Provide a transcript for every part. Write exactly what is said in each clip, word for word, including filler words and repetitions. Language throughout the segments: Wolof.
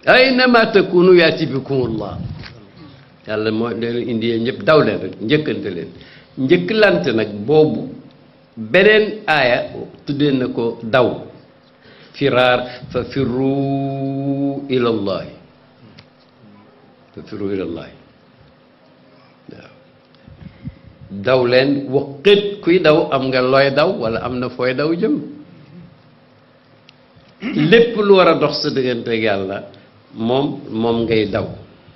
aynama takunu yaati bikumullah yàlla moo leen indi yéen ñëpp daw leen rek njëkkante leen njëkkalante nag boobu beneen aaya tuddee na ko daw firaar fa firru ilallahi fa firru ilallahi waaw daw leen waqit kuy daw am nga looy daw wala am na fooy daw jëm lépp lu war a dox sa diggante ak yàlla moom moom ngay daw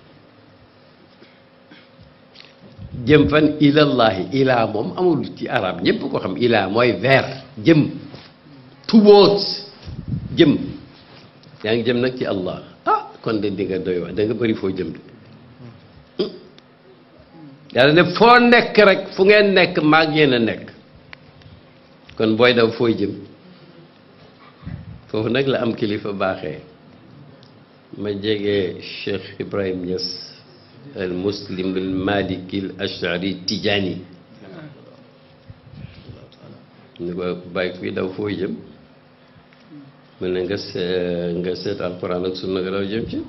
jëm fan ilallahi ilaa moom amul ci arab ñépp ko xam ilaa mooy vers jëm towards jëm yaa ngi jëm nag ci allah ah kon de di nga doy wax da nga bëri foo jëm de yàlla ne foo nekk rek fu ngeen nekk maag yéen a nekk kon booy daw fooy jëm foofu nag la am kilifa baaxee ma jege Cheikh Ibrahim Niass al muslim al maliki al ashari tijani ni ko bàyyi kuy daw fooy jëm mel na nga see nga seet alquran ak sunna nga daw jëm ci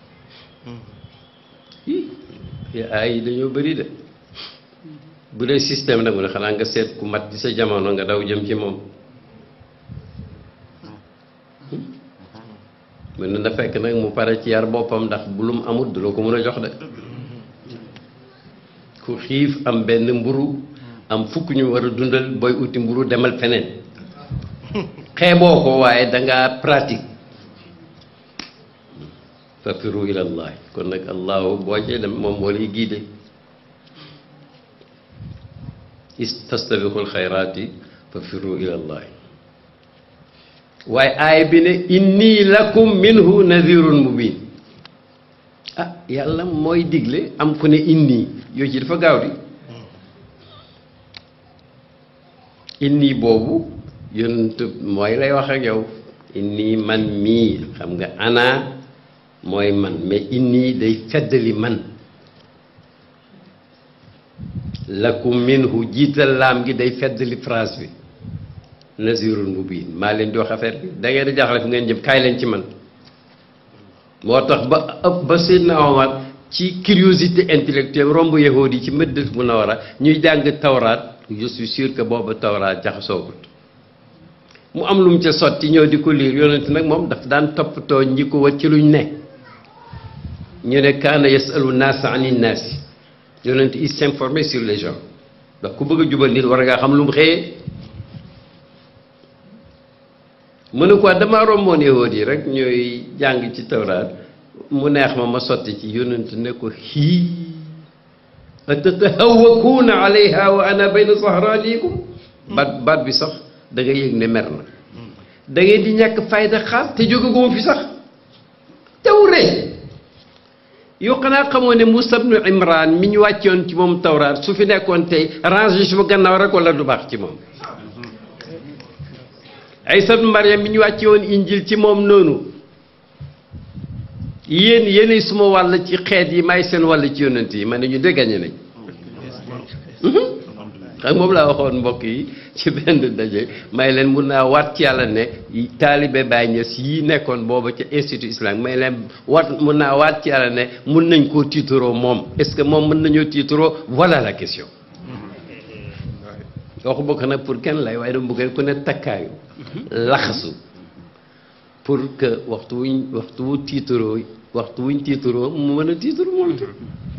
i ay yi dañoo bëri de bu dee système nag mu ne xanaa nga seet ku mat ci sa jamono nga daw jëm ci moom mel na fekk nag mu pare ci yar boppam ndax bu lu mu amut du la ko mën a jox de ku xiif am benn mburu am fukk ñu war a dundal booy uti mburu demal feneen xeeboo ko waaye dangaa pratique fa firu ilallahi kon nag allahu boo cee dem moom moo lay guidé istastabiqul xayraati fa firu ilallahi waaye aaya bi ne inni lakum minhu nadirun mubin ah yàlla mooy digle am ku ne inni yooyu ci dafa gaaw di inni boobu yonent mooy lay wax ak yow inni man mii xam nga ana mooy man mais inni day feddali man lakum minhu jiital laam gi day feddali phrase bi nazirul mubin maa leen di wax affaire bi da ngeen di jaaxle fu ngeen jëm kaay leen ci man moo tax ba ba Seydina Omar ci curiosité intellectuelle romb yahood yi ci Madinatu Munawwara ñuy jàng tawraat je suis sûr que booba tawraat jaxasoogut mu am lu mu ca sotti ñëw di ko liir yonent nag moom daf daan toppatoo ñi ko wat ci luñ ne ñu ne kaana yasalu naas ani naasi yonent il s'informait sur les gens ndax ku bëgg a jubal nit war ngaa xam lu mu xëyee mu ne quoi damaa romboon yahood yi rek ñooy jàng ci tawraat mu neex ma ma sotti ci yonent ne ko hii atatahawwakuuna alayha wa ana bayna sahranikum baat baat bi sax da nga yëg ne mer na da ngay di ñàkk fayda xaar te jóge goo fi sax tawre yow xanaa xamoo ne Muusaa ibnu Imraan mi ñu wàccoon ci moom tawraat su fi nekkoon tey rangé su gannaaw rek wala du baax ci moom Iisaa ibnu Maryam mi ñu wàcce woon injil ci moom noonu yéen yéenay suma wàll ci xeet yi may seen wàll ci yonent yi ma ne ñu déggañe nañ xam moom laa waxoon mbokk yi ci benn daje may leen mun naa waat ci yàlla ne taalibe Baay Ñas yi nekkoon booba ca institut islamique may leen waat mun naa waat ci yàlla ne mun nañ koo tiitaroo moom est-ce que moom mën nañoo tiitaroo voilà la question waxu bokk nag pour kenn lay waaye dama bëgg ku ne takkaayu laxasu pour que waxtu wuñ waxtu wu tiitaroo waxtu wuñ tiitaroo mu mën a tiitaroo moom tu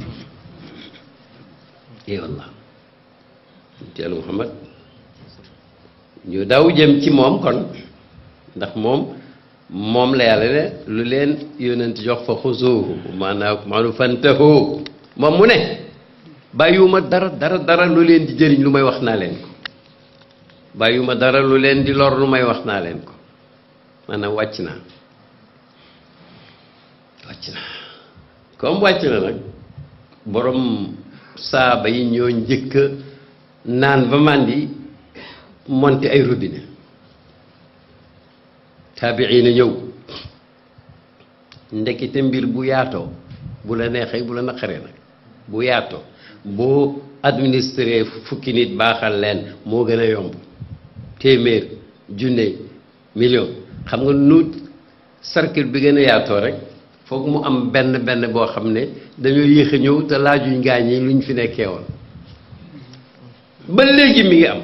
e wallah teel Muhammad ñu daw jëm ci moom kon ndax moom moom la yàlla ne lu leen yonent jox fa xuzuuhu maanaam maanaam fantahu moom mu ne bàyyiwuma dara dara dara lu leen di jëriñ lu may wax naa leen ko bàyyiwuma dara lu leen di lor lu may wax naa leen ko maanaam wàcc naa wàcc naa comme wàcc na nag borom saaba yi ñoo njëkk naan ba màndi monte ay robinet taabiina ñëw ndekete mbir bu yaatoo bu la neexee bu la naqaree nag bu yaatoo boo administré fukki nit baaxal leen moo gën a yomb téeméer junne million xam nga nu cercle bi gën a yaatoo rek foog mu am benn benn boo xam ne dañoo yéex a ñëw te laajuñ gaañ yi luñ fi nekkee woon ba léegi mi ngi am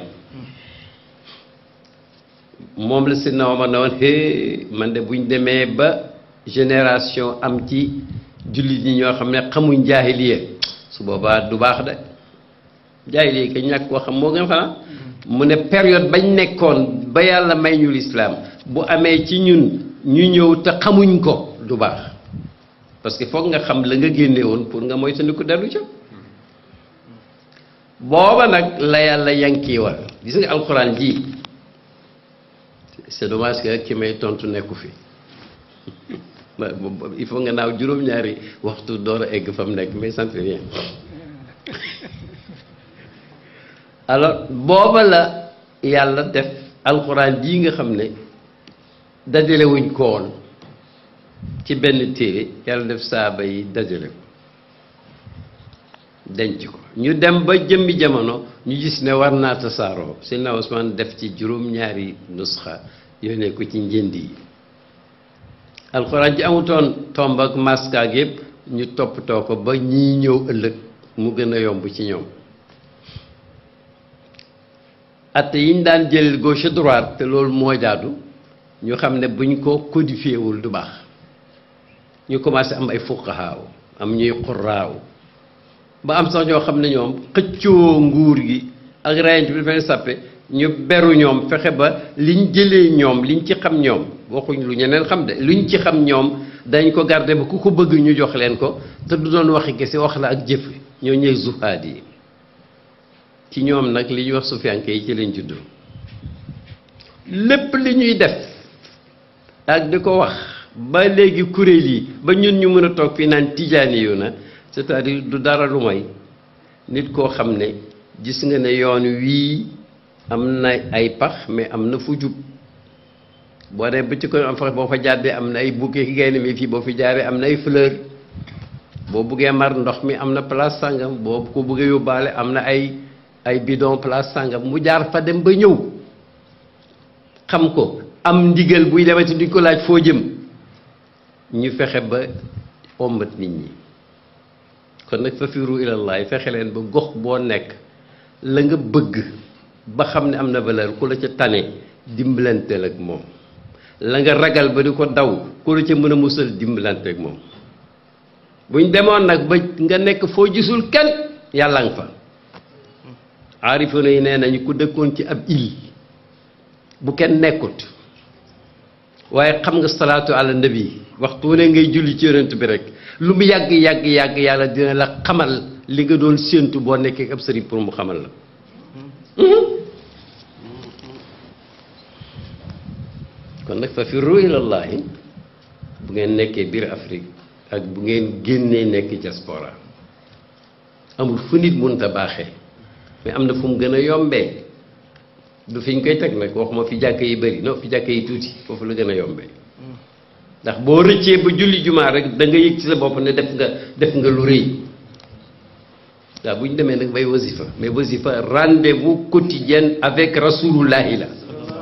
moom la Seydina Omar na woon hé man de buñ demee ba génération am ci jullit ñi ñoo xam ne xamuñ jaahiliya su boobaa du baax de jaahiliya ka ñàkk koo xam moo gën xanaa mu ne période bañ nekkoon ba yàlla may ñu lislaam bu amee ci ñun ñu ñëw te xamuñ ko du baax parce que foog nga xam la nga génne woon pour nga moytandiku dellu ca booba nag la yàlla yankii war gis nga alxuraan ji c'est dommage que ki may tontu nekku fi il faut nga naaw juróom-ñaari waxtu door a egg fa mu nekk mais sant rien alors booba la yàlla def alxuraan jii nga xam ne dajale wuñ ko woon ci benn téere yàlla def saaba yi dajale ko denc ko ñu dem ba jëmmi jamono ñu gis ne war naa tasaaroo Seydina Ousmane def ci juróom-ñaari nusxa yónnee ko ci njënd yi alxuraan ji amutoon tomb ak maska ak yëpp ñu toppatoo ko ba ñii ñëw ëllëg mu gën a yomb ci ñoom atte yi ñu daan jël gauche droite te loolu moo jaadu ñu xam ne buñ ko codifié wul du baax ñu commencé am ay fuqahaaw am ñuy qurraaw ba am sax ñoo xam ne ñoom xëccoo nguur gi ak rayante bi dafay sàppe ñu beru ñoom fexe ba liñ jëlee ñoom liñ ci xam ñoom waxuñ lu ñeneen xam de luñ ci xam ñoom dañ ko garder ba ku ko bëgg ñu jox leen ko te du doon waxi kese wax la ak jëf ñoo ñëw zuhaad yi ci ñoom nag li ñuy wax sufiyanke yi ci lañ juddoo lépp li ñuy def ak di ko wax ba léegi kuréel yi ba ñun ñu mën a toog fii naan tijaani yu na c'est-à-dire du dara lu may nit koo xam ne gis nga ne yoon wii am na ay pax mais am na fu jub boo dee ba ci ko am fa boo fa jàddee am na ay bouquet ki gaynde mi fii boo fi jaaree am na ay fleur boo buggee mar ndox mi am na place sàngam boo ko buggee yóbbaale am na ay ay bidon place sàngam mu jaar fa dem ba ñëw xam ko am ndigal buy demati duñ ko laaj foo jëm ñu fexe ba ombat nit ñi kon nag fa firu ilallaah fexe leen ba gox boo nekk la nga bëgg ba xam ne am na valeur ku la ca tane dimbalanteel ak moom la nga ragal ba di ko daw ku la ca mën a musal dimbalante ak moom buñ demoon nag ba nga nekk foo gisul kenn yàlla nga fa aarifoona yi nee nañu ku dëkkoon ci ab île bu kenn nekkut waaye xam nga salaatu ala nabi waxtu ne ngay julli ci yonent bi rek lu mu yàgg yàgg yàgg yàlla dina la xamal li nga doon séentu boo nekkee ab sëriñ pour mu xamal la kon nag fa firru ilallaahi bu ngeen nekkee biir Afrique ak bu ngeen génnee nekk diaspora amul fu nit mënta baaxee mais am na fu mu gën a yombee du fi ñu koy teg nag waxuma fi jàkk yi bëri non fi jàkk yi tuuti foofu la gën a yombee ndax boo rëccee ba julli jumaa rek da nga yëg ci sa bopp ne def nga def nga lu rëy waaw bu ñu demee nag bay wasifa mais wasifa rendez-vous quotidien avec rasulullahi la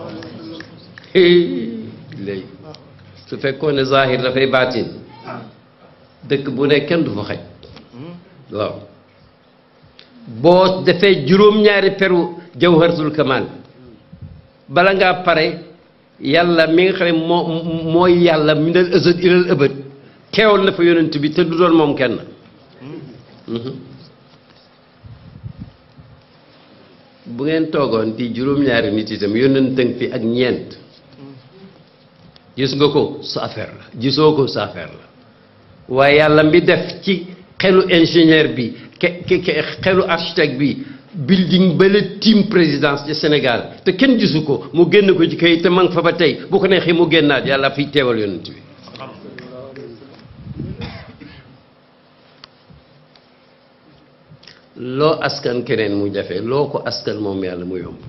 léegi su fekkoon ne zahir dafay baatin dëkk bu ne kenn du fa xaj waaw boo defee juróom-ñaari peru jawharatul kamal bala ngaa pare yàlla mi nga xam ne moo mooy yàlla minal azal ilal abad teewal na fa yonent bi te du doon moom kenn bu ngeen toogoon di juróom-ñaari nit itam yonent tënk fi ak ñeent gis nga ko sa affaire la gisoo ko sa affaire la waaye yàlla mi def ci xelu ingénieur bi ke ke xelu architecte bi building ba la team présidence ci Sénégal te kenn gisu ko mu génn ko ci kay te man fa ba tey bu ko neexee mu génnaat yàlla fiy teewal yonent bi loo askan keneen mu jafe loo ko askan moom yàlla mu yomb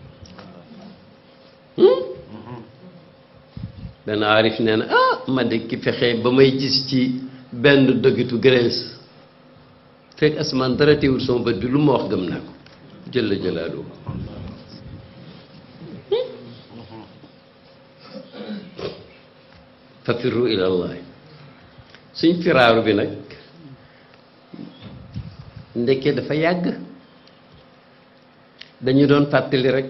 benn aarif nee na ah ma de ki fexe ba may gis ci benn dogitu Grèce fekk asmaan dara teewul sama bët bi lu ma wax gëm naa ko jël la jëlaalu fa firru ilallahi suñ firaaru bi nag ndekkee dafa yàgg dañu doon fàttali rek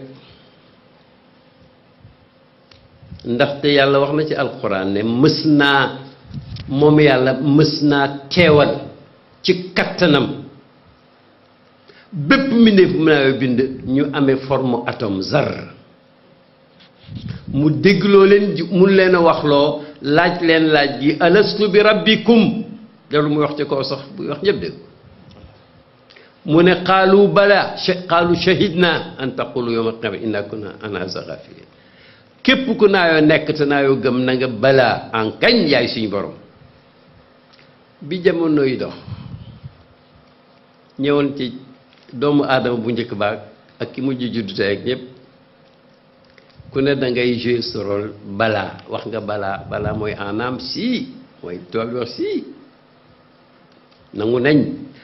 ndaxte yàlla wax na ci alxuraan ne mës naa moom yàlla mës naa teewal ci kattanam bépp mbindeef mu naa bind ñu amee forme atome zar mu déggloo leen mun leen a waxloo laaj leen laaj gi alastu bi rabbikum loolu muy wax ci kaw sax buy wax ñëpp dégg mu ne qaalu bala qaalu shahidna an taqulu yawma alqiyama inna kunna an haza ghafilin képp ku naayoo nekk te naayoo gëm na nga balaa en kañ yaay suñu borom bi jamono yi dox ñëwoon ci doomu aadama bu njëkk baag ak ki mujj juddu tey ak ñëpp ku ne da ngay jouer ce rôle balaa wax nga balaa balaa mooy anaam si mooy tool wax si nangu nañ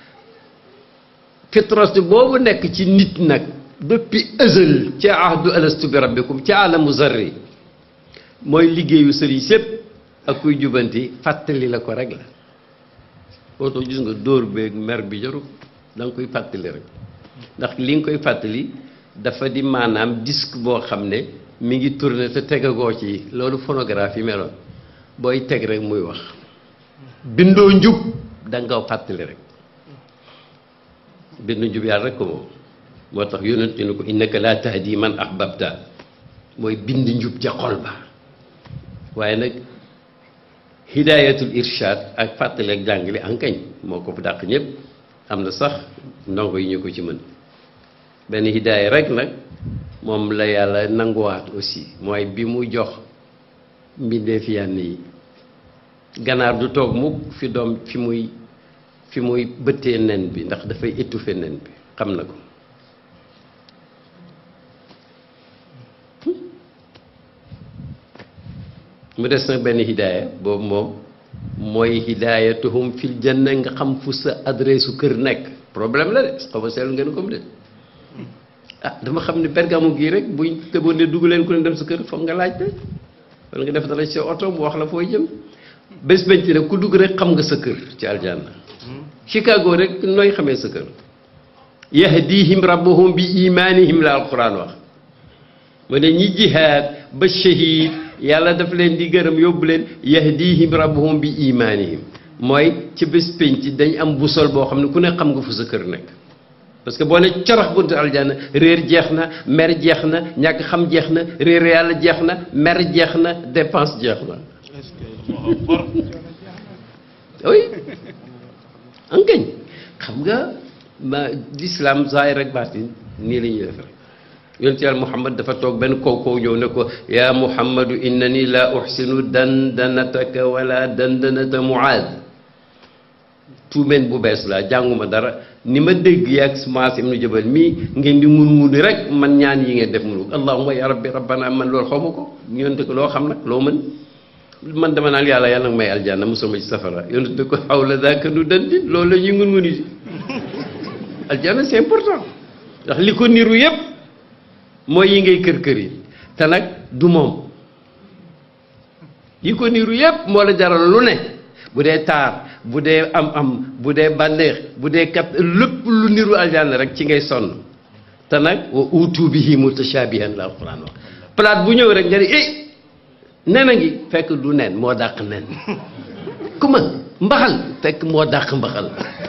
fitras boobu nekk ci nit nag depuis ëzël ci ahdu alastu bi rabbikum ci alamu zarri mooy liggéeyu sëriñ sépp ak kuy jubanti fàttali la ko rek la oto gis nga dóor beeg mer bi jarul da nga koy fàttali rek ndax li nga koy fàttali dafa di maanaam disque boo xam ne mi ngi tourné te tegagoo ci loolu phonographie meloon booy teg rek muy wax bindoo njub da nga fàttali rek bindu njub yàlla rek ko moom moo tax yonent ñu ne ko innaka laa tahdi man ahbabta mooy bind njub ca xol ba waaye nag hidayatul irshad ak fàttali ak jàngale ankañ moo ko dàq ñëpp am na sax ndongo yi ñu ko ci mën benn hidaaya rek nag moom la yàlla nanguwaat aussi mooy bi mu jox mbindeef yenn yi ganaar du toog mukk fi doom fi muy fi muy bëttee nen bi ndax dafay étouffer nen bi xam na ko mu des nag benn hidaaya boobu moom mooy hidaayatuhum fil janna nga xam fu sa adresse su kër nekk problème la de xaw ma seetlu ngeen ko mu de ah dama xam ne Bergamo gii rek buñ tëboon ne dugg leen ku ne dem sa kër foog nga laajte wala nga def dara ci sa oto mu wax la fooy jëm bés bañ ci ne ku dugg rek xam nga sa kër ci aljanna Chicago rek nooy xamee sa kër yahdihim rabbuhum bi imanihim la alquran wax mu ne ñi jihaad ba shahid yàlla daf leen di gërëm yóbbu leen yahdihim rabbuhum bi imanihim mooy ci bés penc dañ am busol boo xam ne ku ne xam nga fu sa kër nekk parce que boo ne corox buntu aljanna réer jeex na mer jeex na ñàkk xam jeex na réer yàlla jeex na mer jeex na dépense jeex na oui angañ xam nga ma l'islam zaahir rek baatin nii la ñuy def rek yonent yàlla Muhammad dafa toog benn kaw kaw ñëw ne ko yaa Muhammadu innani la uhsinu dandanataka wala dandanata Muaad tuumeen bu bees la jànguma dara ni ma dégg yaag Maas ibnu Jabal mii ngeen di mun muni rek man ñaan yi ngeen def munu allahumma ya rabbi rabbana man loolu xaw ma ko yonent ko loo xam nag loo mën man dama naan yàlla yàlla nag may aljanna musal ma ci safara yonent ko xawla daaka nu dandin loolu la ñuy ngun nguni si aljanna c'est important ndax li ko niru yépp mooy yi ngay kër kër yi te nag du moom yi ko niru yépp moo la jaral lu ne bu dee taar bu dee am am bu dee bànneex bu dee kat lépp lu niru aljanna rek ci ngay sonn te nag wa utu bihi mutashabihan la alquran wax palaat bu ñëw rek nga ni eh nen a ngi fekk du nen moo dàq nen kuma mbaxal fekk moo dàq mbaxal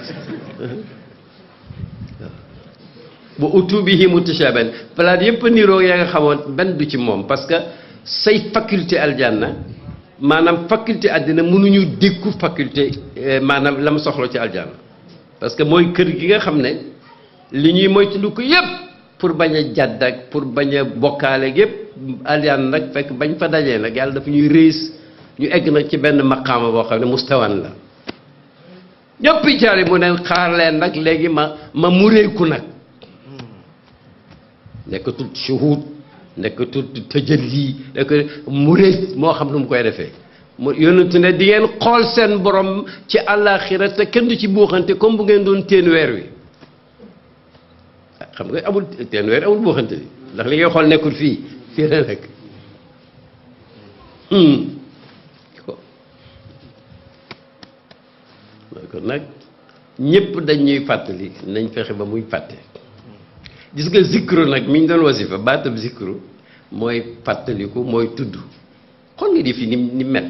bu utu bihi mutashabihan palaat yëpp niroo yaa nga xamoon benn du ci moom parce que say faculté aljanna maanaam faculté àddina mënuñu dékku faculté maanaam la ma soxla ci aljanna parce que mooy kër gi nga xam ne li ñuy moytu ko yëpp pour bañ a jàdd ak pour bañ a bokkaale yëpp aljanna nag fekk bañ fa dajee nag yàlla dafa ñuy réis ñu egg nag ci benn maqaama boo xam ne mustawan la ñëpp caari mu ne xaar leen nag léegi ma ma mureeku nag nekkatul shuhud nekkatul tajalli nekk mureet moo xam nu mu koy defee mu yonentu ne di ngeen xool seen borom ci àllaaxira te kenn du ci buuxante comme bu ngeen doon teen weer wi xam nga amul teen weer amul buuxante bi ndax li ngay xool nekkul fii fii la nekk kon nag ñëpp dañuy fàttali nañ fexe ba muy fàtte gis nga zikru nag mi ñu doon wasifa baatab zikru mooy fàttaliku mooy tudd xool nga di fi ni ni mel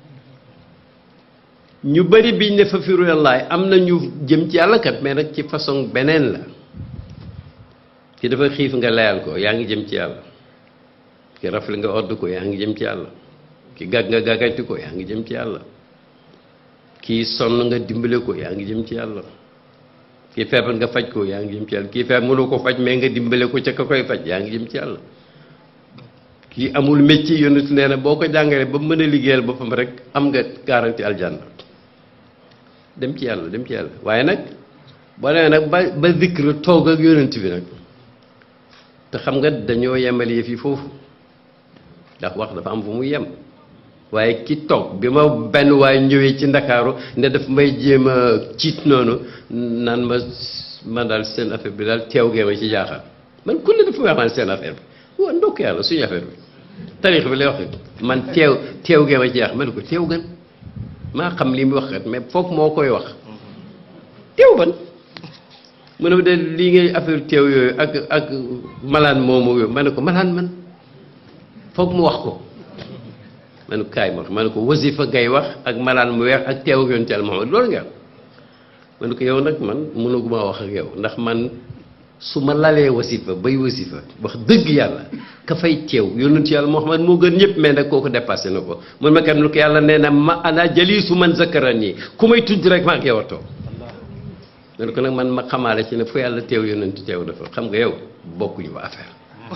ñu bari biñ ne fa firu yàllaay am na ñu jëm ci yàlla kat mais nag ci façon beneen la ki dafa xiif nga layal ko yaa ngi jëm ci yàlla ki rafle nga odd ko yaa ngi jëm ci yàlla ki gàgg nga gàggati ko yaa ngi jëm ci yàlla kii sonn nga dimbale ko yaa ngi jëm ci yàlla kii feebar nga faj ko yaa ngi jëm ci yàlla kii feebar mënu ko faj mais nga dimbale ko ca ka koy faj yaa ngi jëm ci yàlla kii amul métier yonent nee na boo ko jàngalee ba mën a liggéeyal boppam rek am nga garanti aljanna dem ci yàlla dem ci yàlla waaye nag boo demee nag ba ba zikr toog ak yonent bi nag te xam nga dañoo yemal yëf yi foofu ndax wax dafa am fu muy yem waaye ki toog bi ma benn waaye ñëwee ci ndakaaru ne daf may jéem a ciit noonu naan ma man daal seen affaire bi daal teew gee ma ci jaaxal man ku ne dafa wax man seen affaire bi waaw ndokk yàlla suñu affaire bi tarix bi lay wax man teew teew gee ma ci jaaxal ma ne ko teew gan maa xam li mu wax kat mais foog moo koy wax teew ban mu ne ma de lii ngay affaire teew yooyu ak ak malaan moomu yooyu ma ne ko malaan man foog mu wax ko ma ne ko kaay ma wax ma ne ko wasifa ngay wax ak malaan mu weex ak teew ak yoon ci Yàlla Muhammad loolu nga ma ne ko yow nag man mënuguma wax ak yow ndax man su ma lalee wasifa bay wasifa wax dëgg yàlla ka fay teew yonent Yàlla Muhammad moo gën ñëpp mais nag kooku dépassé na ko mun ma kat lu ko yàlla nee na ma ana jaliisu man zakarani ku may tudd rek maa ngi yow a toog ma ne ko nag man ma xamaale ci ne fu yàlla teew yonent teew dafa xam nga yow bokkuñu ba affaire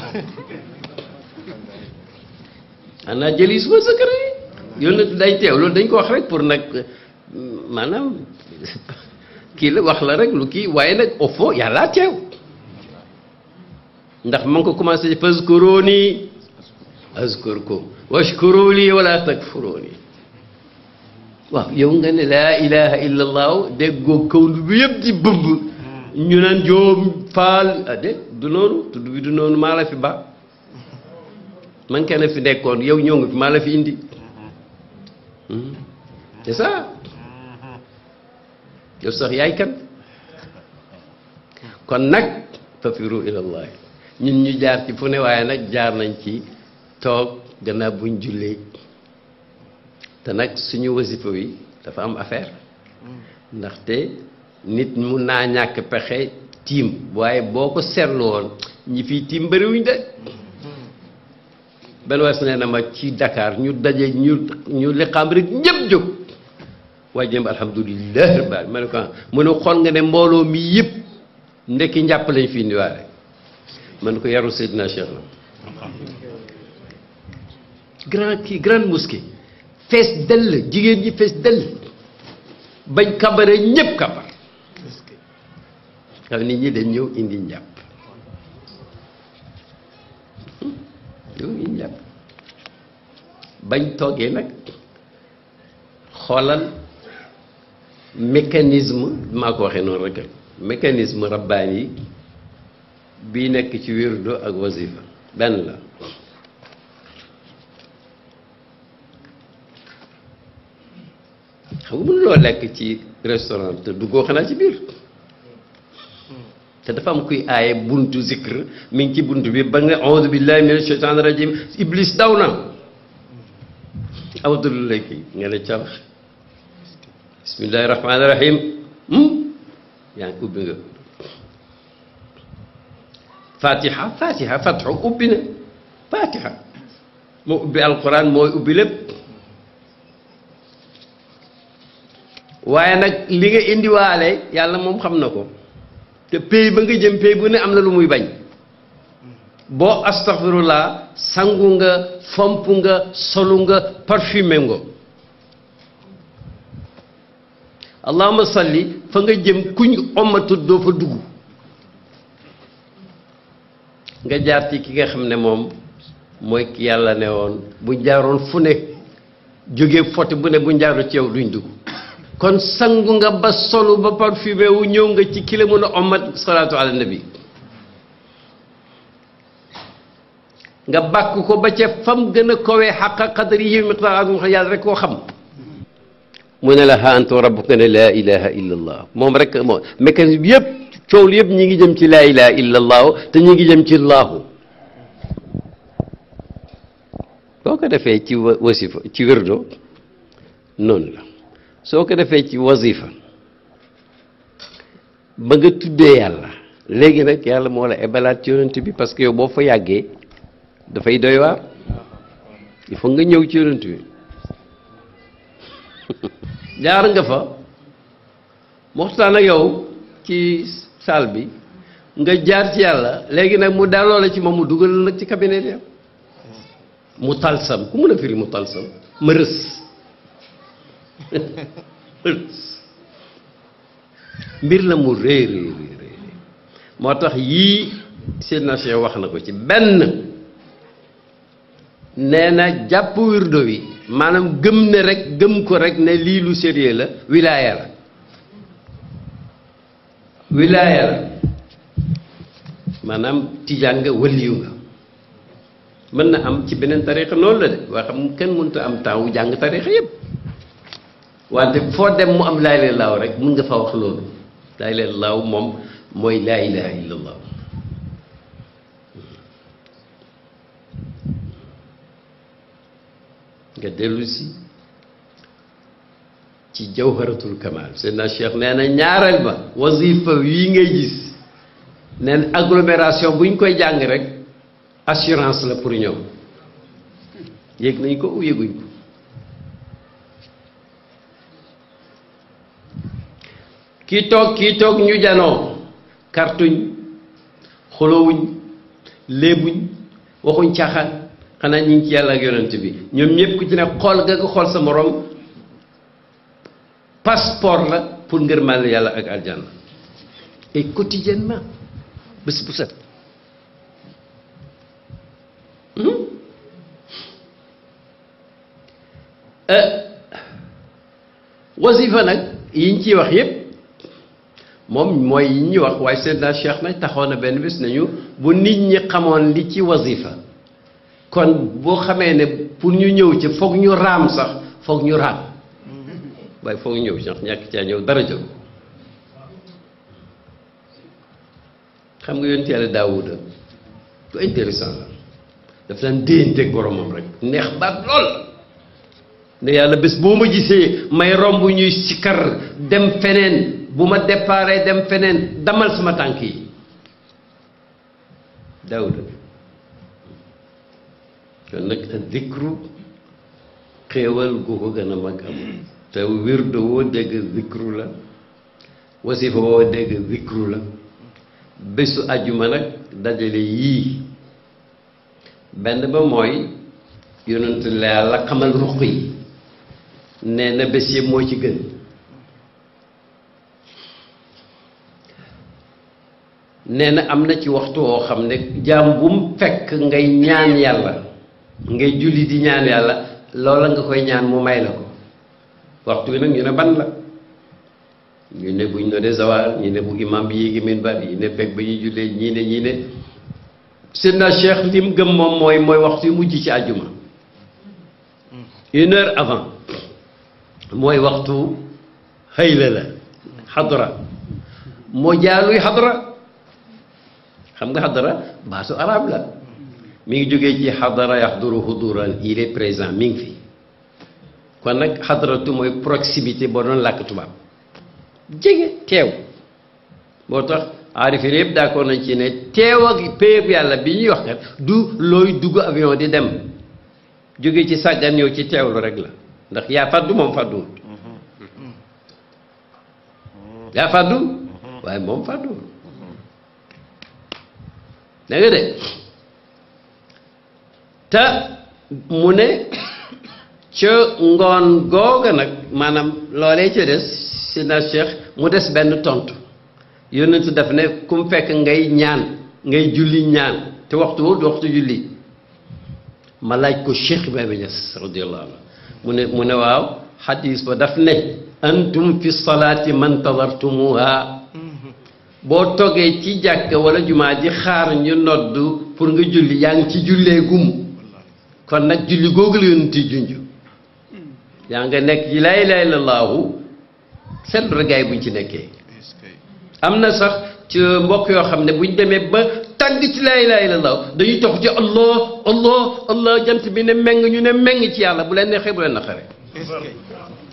ana jaliisu man zakarani yonent day teew loolu dañ ko wax rek pour nag maanaam kii la wax la rek lu kii waaye nag au fond yàlla teew ndax ma ngi ko commencé fazkuruni azkurkum washkuru li wala takfuruni waaw yow nga ne laa ilaha illa allahu déggoo kawndu bi yëpp di bëmb ñu naan joom faal ah dé du noonu tudd bi du noonu maa la fi ba man kenn fi nekkoon yow ñëw nga fi maa la fi indi c'est ça yow sax yaay kan kon nag fafiru ilallahi ñun ñu jaar ci fu ne waaye nag jaar nañ ci toog gannaaw buñ jullee te nag suñu wasifa wi dafa am affaire ndaxte nit mun naa ñàkk pexe tiim waaye boo ko seetlu woon ñi fii tiim bëriwuñ de benn was nee na ma ci Dakar ñu daje ñu ñu liqaam rek ñëpp jóg waaye jëm alhamdulilah rabbil alamin ma ne ko mu ne xool nga ne mbooloo mi yëpp ndekki njàpp lañ fi indiwaale ma ne ko yaru Seydina Cheikh la grand kii grande mosquée fees dell jigéen ñi fees dell bañ kabare ñëpp kabar xam nit ñi dañ ñëw indi njàpp ñëw indi njàpp bañ toogee nag xoolal mécanisme maa ko waxee noonu rek mécanisme rabbaani yi bii nekk ci wirdo ak wasifa benn la xam nga mënuloo lekk ci restaurant te duggoo xanaa ci biir te dafa am kuy aaye buntu zikr mi ngi ci buntu bi ba nga a'uudu billahi minash shaytaani rajim iblis daw na amatul lekk nga ne calax bismillahi rahmaani rahim yaa ngi ubbi nga fatiha fatiha fatxu ubbi na fatiha moo ubbi alquran mooy ubbi lépp waaye nag li nga indiwaale yàlla moom xam na ko te pays ba nga jëm pays bu ne am na lu muy bañ boo astaghfirullah sangu nga fomp nga solu nga parfumé nga allahumma salli fa nga jëm kuñ ommatut doo fa dugg nga jaar ci ki nga xam ne moom mooy ki yàlla ne woon bu jaaroon fu ne jógee fotti bu ne bu jaaru ci yow duñ dugg kon sangu nga ba solu ba parfumé wu ñëw nga ci ki la mën a ommat salaatu ala nabi nga bàkk ko ba ca fam gën a kowee xaqa qadri yi miqdaar ak yàlla rek koo xam mu ne la ha anta rabbuka ne laa ilaha illa allah moom rek moom mécanisme bi yëpp coow li yëpp ñi ngi jëm ci laa ilaha illa allahu te ñi ngi jëm ci laahu soo ko defee ci wasifa ci wirdo noonu la soo ko defee ci wasifa ba nga tuddee yàlla léegi nag yàlla moo la ebalaat ci yonent bi parce que yow boo fa yàggee dafay doy waar il faut nga ñëw ci yonent bi jaar nga fa waxtaan ak yow ci salle bi nga jaar ci yàlla léegi nag mu delloo la ci moom mu dugal nag ci cabinet ya mu talsam ku mun a firi mu talsam ma rës mbir la mu rëy rëy rëy moo tax yii Seydina Cheikh wax na ko ci benn nee na jàpp wirdo wi maanaam gëm ne rek gëm ko rek ne lii lu sérieux la wilaaya la wilaaya la maanaam tijaan nga waliyu nga mën na am ci beneen tarixa noonu la de waa xam kenn mënut a am temps wu jàng tarixa yëpp wante foo dem mu am laa ilaaha illallaah rek mun nga fa wax loolu laa ilaaha illallaah moom mooy laa ilaaha illallaah nga dellu si ci jawharatul kamal Seydina Cheikh nee na ñaareel ba wasifa wii ngay gis nee na agglomération bu ñu koy jàng rek assurance la pour ñoom yéeg nañ ko yéeguñ ko kii toog kii toog ñu janoo kartuñ xolowuñ léebuñ waxuñ caaxaan xanaa ñu ngi ci yàlla ak yonent bi ñoom ñëpp ku ci ne xool nga ko xool sa morom passeport la pour ngërmal yàlla ak aljanna et quotidiennement bés bu set wasifa nag yiñ ciy wax yépp moom mooy yi ñuy wax waaye Seydina Cheikh nag taxoon na benn bés nañu bu nit ñi xamoon li ci wasifa kon boo xamee ne pour ñu ñëw ci foog ñu raam sax foog ñu raam waaye foog ñëw sax ñàkk caa ñëw dara jóg xam nga yonent yàlla Daawuda lu intéressant la daf daan déyanteeg boromam rek neex baat lool ne yàlla bés boo ma gisee may romb ñuy sikkar dem feneen bu ma déparé dem feneen damal sama tànk yi Daawuda kon nag a zikru xéewal gu ko gën a mag amul te wirdo woo dégg zikru la wasifa woo dégg zikru la bésu ajjuma nag dajale yii benn ba mooy yonent la yàlla xamal ruq yi nee na bés yëpp moo ci gën nee na am na ci waxtu woo xam ne jaam bu mu fekk ngay ñaan yàlla ngay julli di ñaan yàlla loola nga koy ñaan mu may la ko waxtu wi nag ñu ne ban la ñu ne buñ no de zawal ñu ne bu imam bi yéegi minbar yi ne fekk ba ñuy jullee ñii ne ñii ne Seydina Cheikh lim gëm moom mooy mooy waxtu yu mujj ci àjjuma une heure avant mooy waxtu xëyla la xadra moo jaaluy xadra xam nga xadra baatu arab la mi ngi jógee ci xadara yaxduru huduran il est présent mi ngi fi kon nag xadratu mooy proximité boo doon làkk tubaab jege teew boo tax aarifin yëpp d'accord nañ ci ne teew ak péeb yàlla bi ñuy wax kat du looy dugg avion di dem jóge ci sàggan ñëw ci teewlu rek la ndax yaa faddu moom fadduwul yaa faddu waaye moom fadduwul da nga de te mu ne ca ngoon googa nag maanaam loolee ca des Seydina Cheikh mu des benn tontu yonent daf ne ku mu fekk ngay ñaan ngay julli ñaan te waxtu woo du waxtu julli ma laaj ko Cheikh Ibrahima Niass radiyallahu anhu mu ne mu ne waaw xadis ba daf ne antum fi salaati man tadartumuha boo toggee ci jàkk wala jumaa ji xaar ñu noddu pour nga julli yaa ngi ci jullee gum kon nag julli googu la yonent yi junj yaa nga nekk ci laa ilaaha illallaahu seetlu rek gaay buñ ci nekkee am na sax ci mbokk yoo xam ne buñ demee ba tàgg ci laa ilaaha illallaahu dañuy tox ci allah allah allah jant bi ne meng ñu ne meng ci yàlla bu leen neexee bu leen naqaree